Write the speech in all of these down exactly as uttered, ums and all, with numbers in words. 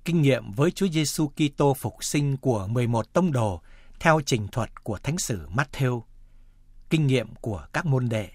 Kinh nghiệm với Chúa Giêsu Kitô phục sinh của mười một tông đồ theo trình thuật của Thánh sử Mát-thêu. Kinh nghiệm của các môn đệ.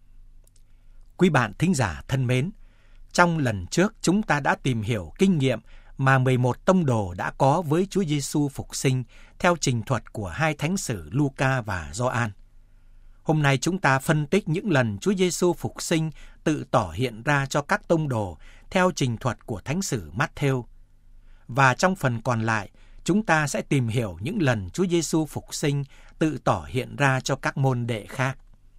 Quý bạn thính giả thân mến, trong lần trước chúng ta đã tìm hiểu kinh nghiệm mà mười một tông đồ đã có với Chúa Giêsu phục sinh theo trình thuật của hai thánh sử Luca và Gioan. Hôm nay chúng ta phân tích những lần Chúa Giêsu phục sinh tự tỏ hiện ra cho các tông đồ theo trình thuật của Thánh sử Mát-thêu. Và trong phần còn lại, chúng ta sẽ tìm hiểu những lần Chúa Giêsu phục sinh tự tỏ hiện ra cho các môn đệ khác.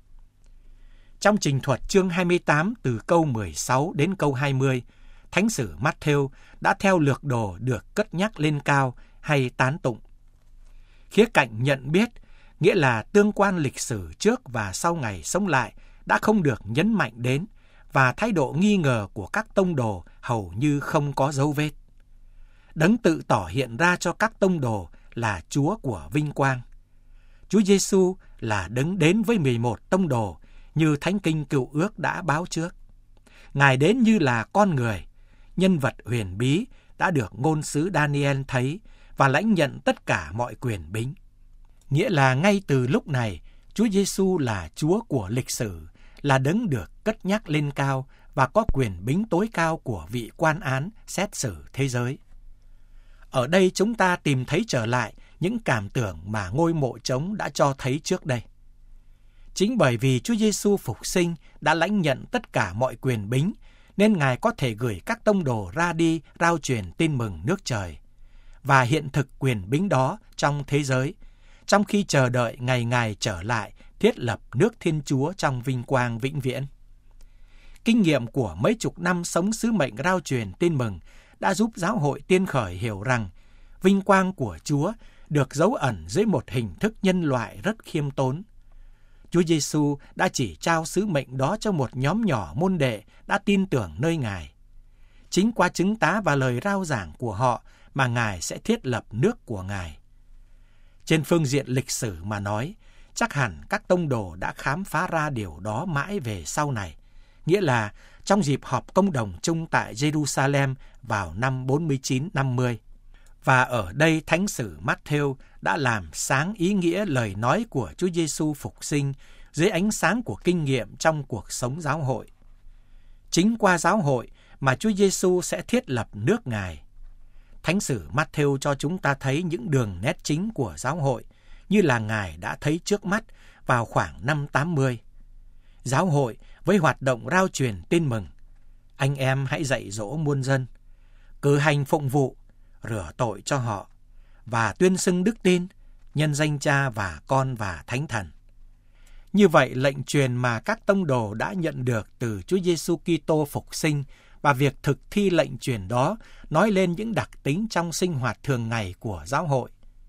Trong trình thuật chương hai mươi tám từ câu mười sáu đến câu hai mươi, Thánh sử Mát-thêu đã theo lược đồ được cất nhắc lên cao hay tán tụng. Khía cạnh nhận biết, nghĩa là tương quan lịch sử trước và sau ngày sống lại, đã không được nhấn mạnh đến, và thái độ nghi ngờ của các tông đồ hầu như không có dấu vết. Đấng tự tỏ hiện ra cho các tông đồ là Chúa của vinh quang. Chúa Giêsu là đấng đến với mười một tông đồ như Thánh Kinh Cựu Ước đã báo trước. Ngài đến như là con người, nhân vật huyền bí đã được ngôn sứ Daniel thấy và lãnh nhận tất cả mọi quyền bính. Nghĩa là ngay từ lúc này, Chúa Giêsu là Chúa của lịch sử, là đấng được cất nhắc lên cao và có quyền bính tối cao của vị quan án xét xử thế giới. Ở đây chúng ta tìm thấy trở lại những cảm tưởng mà ngôi mộ trống đã cho thấy trước đây. Chính bởi vì Chúa Giêsu phục sinh đã lãnh nhận tất cả mọi quyền bính, nên Ngài có thể gửi các tông đồ ra đi rao truyền tin mừng nước trời và hiện thực quyền bính đó trong thế giới, trong khi chờ đợi ngày Ngài trở lại thiết lập nước Thiên Chúa trong vinh quang vĩnh viễn. Kinh nghiệm của mấy chục năm sống sứ mệnh rao truyền tin mừng đã giúp giáo hội Tiên Khởi hiểu rằng vinh quang của Chúa được giấu ẩn dưới một hình thức nhân loại rất khiêm tốn. Chúa Giêsu đã chỉ trao sứ mệnh đó cho một nhóm nhỏ môn đệ đã tin tưởng nơi Ngài. Chính qua chứng tá và lời rao giảng của họ mà Ngài sẽ thiết lập nước của Ngài. Trên phương diện lịch sử mà nói, chắc hẳn các tông đồ đã khám phá ra điều đó mãi về sau này, nghĩa là trong dịp họp công đồng chung tại Jerusalem vào năm bốn mươi chín năm mươi. Và ở đây Thánh sử Mát-thêu đã làm sáng ý nghĩa lời nói của Chúa Giêsu phục sinh dưới ánh sáng của kinh nghiệm trong cuộc sống giáo hội. Chính qua giáo hội mà Chúa Giêsu sẽ thiết lập nước Ngài. Thánh sử Mát-thêu cho chúng ta thấy những đường nét chính của giáo hội như là Ngài đã thấy trước mắt vào khoảng năm tám mươi. Giáo hội với hoạt động rao truyền tin mừng, anh em hãy dạy dỗ muôn dân, cử hành phụng vụ, rửa tội cho họ và tuyên xưng đức tin nhân danh Cha và Con và Thánh Thần. Như vậy, lệnh truyền mà các tông đồ đã nhận được từ Chúa Giêsu Kitô phục sinh và việc thực thi lệnh truyền đó nói lên những đặc tính trong sinh hoạt thường ngày của giáo hội.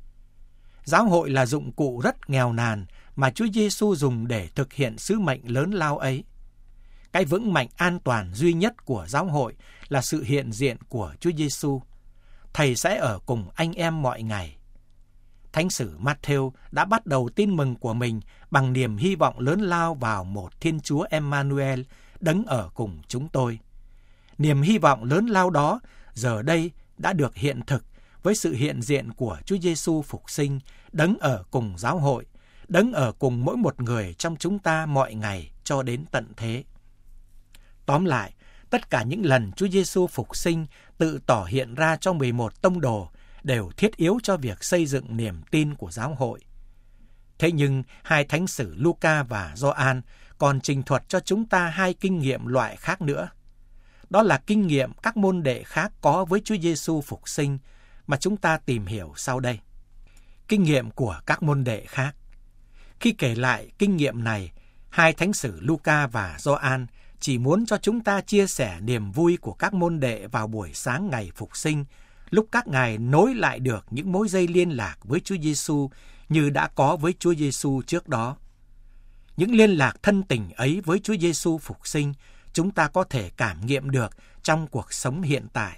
Giáo hội là dụng cụ rất nghèo nàn mà Chúa Giêsu dùng để thực hiện sứ mệnh lớn lao ấy. Cái vững mạnh an toàn duy nhất của giáo hội là sự hiện diện của Chúa Giêsu. Thầy sẽ ở cùng anh em mọi ngày. Thánh sử Mát-thêu đã bắt đầu tin mừng của mình bằng niềm hy vọng lớn lao vào một Thiên Chúa Emmanuel đấng ở cùng chúng tôi. Niềm hy vọng lớn lao đó giờ đây đã được hiện thực với sự hiện diện của Chúa Giêsu phục sinh đấng ở cùng giáo hội, đấng ở cùng mỗi một người trong chúng ta mọi ngày cho đến tận thế. Tóm lại, tất cả những lần Chúa Giêsu phục sinh tự tỏ hiện ra cho mười một tông đồ đều thiết yếu cho việc xây dựng niềm tin của giáo hội. Thế nhưng hai thánh sử Luca và Gioan còn trình thuật cho chúng ta hai kinh nghiệm loại khác nữa. Đó là kinh nghiệm các môn đệ khác có với Chúa Giêsu phục sinh mà chúng ta tìm hiểu sau đây. Kinh nghiệm của các môn đệ khác. Khi kể lại kinh nghiệm này, hai thánh sử Luca và Gioan chỉ muốn cho chúng ta chia sẻ niềm vui của các môn đệ vào buổi sáng ngày phục sinh, lúc các ngài nối lại được những mối dây liên lạc với Chúa Giêsu như đã có với Chúa Giêsu trước đó. Những liên lạc thân tình ấy với Chúa Giêsu phục sinh, chúng ta có thể cảm nghiệm được trong cuộc sống hiện tại.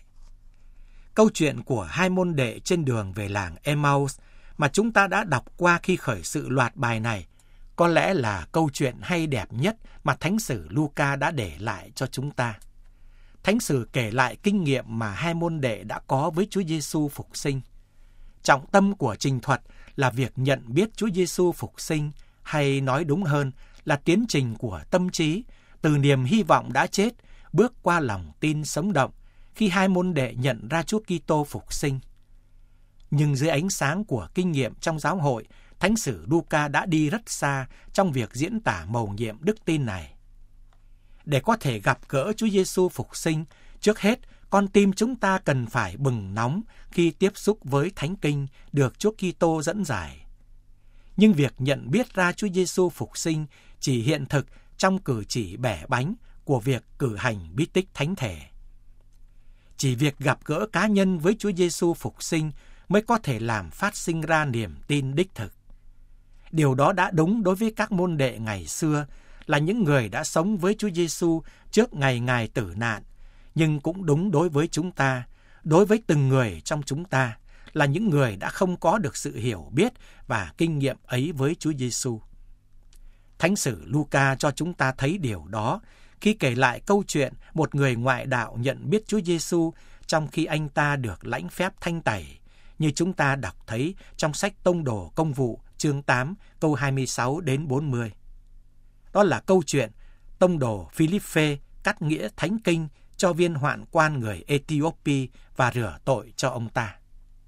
Câu chuyện của hai môn đệ trên đường về làng Emmaus mà chúng ta đã đọc qua khi khởi sự loạt bài này, có lẽ là câu chuyện hay đẹp nhất mà Thánh sử Luca đã để lại cho chúng ta. Thánh sử kể lại kinh nghiệm mà hai môn đệ đã có với Chúa Giêsu phục sinh. Trọng tâm của trình thuật là việc nhận biết Chúa Giêsu phục sinh, hay nói đúng hơn là tiến trình của tâm trí từ niềm hy vọng đã chết bước qua lòng tin sống động khi hai môn đệ nhận ra Chúa Kitô phục sinh. Nhưng dưới ánh sáng của kinh nghiệm trong giáo hội, Thánh sử Luca đã đi rất xa trong việc diễn tả mầu nhiệm đức tin này. Để có thể gặp gỡ Chúa Giêsu phục sinh, trước hết con tim chúng ta cần phải bừng nóng khi tiếp xúc với Thánh Kinh được Chúa Kitô dẫn giải. Nhưng việc nhận biết ra Chúa Giêsu phục sinh chỉ hiện thực trong cử chỉ bẻ bánh của việc cử hành bí tích thánh thể. Chỉ việc gặp gỡ cá nhân với Chúa Giêsu phục sinh mới có thể làm phát sinh ra niềm tin đích thực. Điều đó đã đúng đối với các môn đệ ngày xưa, là những người đã sống với Chúa Giêsu trước ngày Ngài tử nạn, nhưng cũng đúng đối với chúng ta, đối với từng người trong chúng ta, là những người đã không có được sự hiểu biết và kinh nghiệm ấy với Chúa Giêsu. Thánh sử Luca cho chúng ta thấy điều đó khi kể lại câu chuyện một người ngoại đạo nhận biết Chúa Giêsu trong khi anh ta được lãnh phép thanh tẩy, như chúng ta đọc thấy trong sách Tông đồ Công vụ chương tám câu hai mươi sáu đến bốn mươi. Đó là câu chuyện tông đồ Philippe cắt nghĩa thánh kinh cho viên hoạn quan người Ethiopia và rửa tội cho ông ta.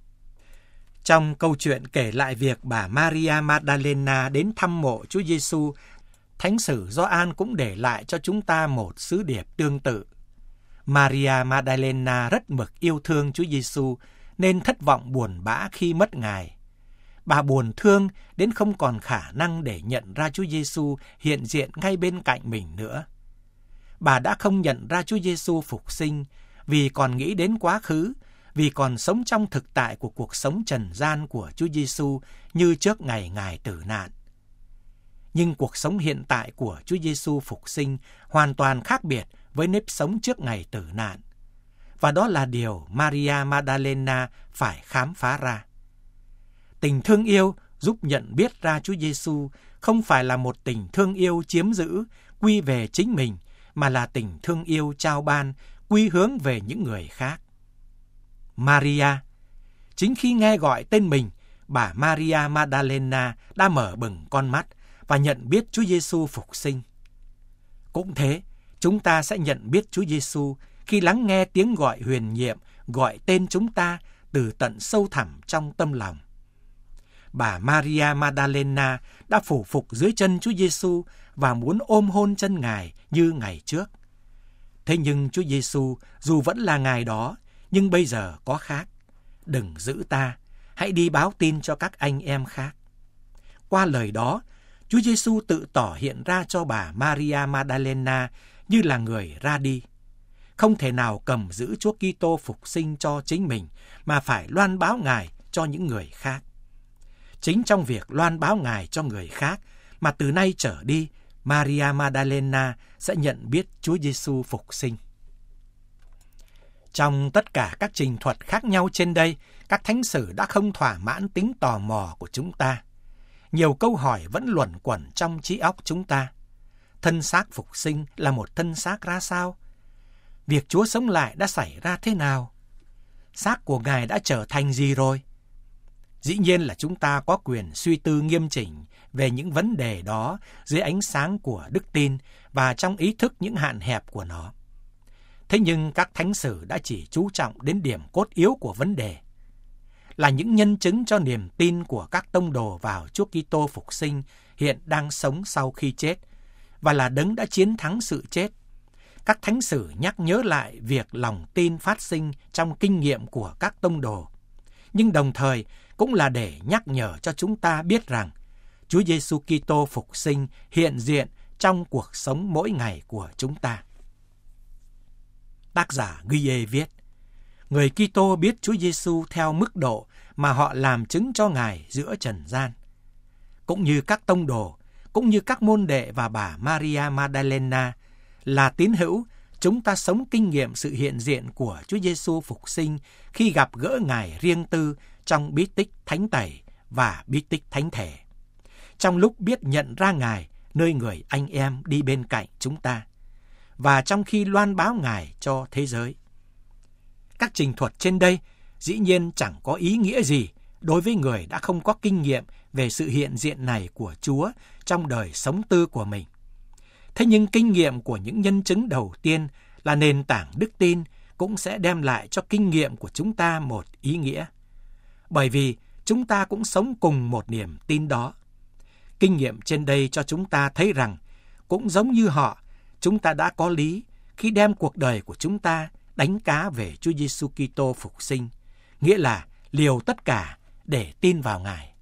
Trong câu chuyện kể lại việc bà Maria Magdalena đến thăm mộ Chúa Giêsu, Thánh sử Gioan cũng để lại cho chúng ta một sứ điệp tương tự. Maria Magdalena rất mực yêu thương Chúa Giêsu nên thất vọng buồn bã khi mất Ngài. Bà buồn thương đến không còn khả năng để nhận ra Chúa Giêsu hiện diện ngay bên cạnh mình nữa. Bà đã không nhận ra Chúa Giêsu phục sinh vì còn nghĩ đến quá khứ, vì còn sống trong thực tại của cuộc sống trần gian của Chúa Giêsu như trước ngày Ngài tử nạn. Nhưng cuộc sống hiện tại của Chúa Giêsu phục sinh hoàn toàn khác biệt với nếp sống trước ngày tử nạn. Và đó là điều Maria Magdalena phải khám phá ra. Tình thương yêu giúp nhận biết ra Chúa Giêsu không phải là một tình thương yêu chiếm giữ, quy về chính mình, mà là tình thương yêu trao ban, quy hướng về những người khác. Maria, chính khi nghe gọi tên mình, bà Maria Magdalena đã mở bừng con mắt và nhận biết Chúa Giêsu phục sinh. Cũng thế, chúng ta sẽ nhận biết Chúa Giêsu khi lắng nghe tiếng gọi huyền nhiệm, gọi tên chúng ta từ tận sâu thẳm trong tâm lòng. Bà Maria Magdalena đã phủ phục dưới chân Chúa Giêsu và muốn ôm hôn chân Ngài như ngày trước. Thế nhưng Chúa Giêsu dù vẫn là Ngài đó, nhưng bây giờ có khác. Đừng giữ ta, hãy đi báo tin cho các anh em khác. Qua lời đó, Chúa Giêsu tự tỏ hiện ra cho bà Maria Magdalena như là người ra đi. Không thể nào cầm giữ Chúa Kitô phục sinh cho chính mình, mà phải loan báo Ngài cho những người khác. Chính trong việc loan báo Ngài cho người khác mà từ nay trở đi, Maria Magdalena sẽ nhận biết Chúa Giêsu phục sinh. Trong tất cả các trình thuật khác nhau trên đây, các thánh sử đã không thỏa mãn tính tò mò của chúng ta. Nhiều câu hỏi vẫn luẩn quẩn trong trí óc chúng ta. Thân xác phục sinh là một thân xác ra sao? Việc Chúa sống lại đã xảy ra thế nào? Xác của Ngài đã trở thành gì rồi? Dĩ nhiên là chúng ta có quyền suy tư nghiêm chỉnh về những vấn đề đó dưới ánh sáng của đức tin và trong ý thức những hạn hẹp của nó. Thế nhưng các thánh sử đã chỉ chú trọng đến điểm cốt yếu của vấn đề, là những nhân chứng cho niềm tin của các tông đồ vào Chúa Kitô phục sinh hiện đang sống sau khi chết, và là đấng đã chiến thắng sự chết. Các thánh sử nhắc nhớ lại việc lòng tin phát sinh trong kinh nghiệm của các tông đồ, nhưng đồng thời cũng là để nhắc nhở cho chúng ta biết rằng Chúa Giêsu Kitô phục sinh hiện diện trong cuộc sống mỗi ngày của chúng ta. Tác giả Guiê viết, người Kitô biết Chúa Giêsu theo mức độ mà họ làm chứng cho Ngài giữa trần gian. Cũng như các tông đồ, cũng như các môn đệ và bà Maria Magdalena, là tín hữu, chúng ta sống kinh nghiệm sự hiện diện của Chúa Giêsu phục sinh khi gặp gỡ Ngài riêng tư trong bí tích thánh tẩy và bí tích thánh thể. Trong lúc biết nhận ra Ngài nơi người anh em đi bên cạnh chúng ta. và trong khi loan báo Ngài cho thế giới. Các trình thuật trên đây dĩ nhiên chẳng có ý nghĩa gì đối với người đã không có kinh nghiệm về sự hiện diện này của Chúa trong đời sống tư của mình. Thế nhưng kinh nghiệm của những nhân chứng đầu tiên là nền tảng đức tin cũng sẽ đem lại cho kinh nghiệm của chúng ta một ý nghĩa. Bởi vì chúng ta cũng sống cùng một niềm tin đó. Kinh nghiệm trên đây cho chúng ta thấy rằng, cũng giống như họ, chúng ta đã có lý khi đem cuộc đời của chúng ta đánh cá về Chúa Giêsu Kitô phục sinh, nghĩa là liều tất cả để tin vào Ngài.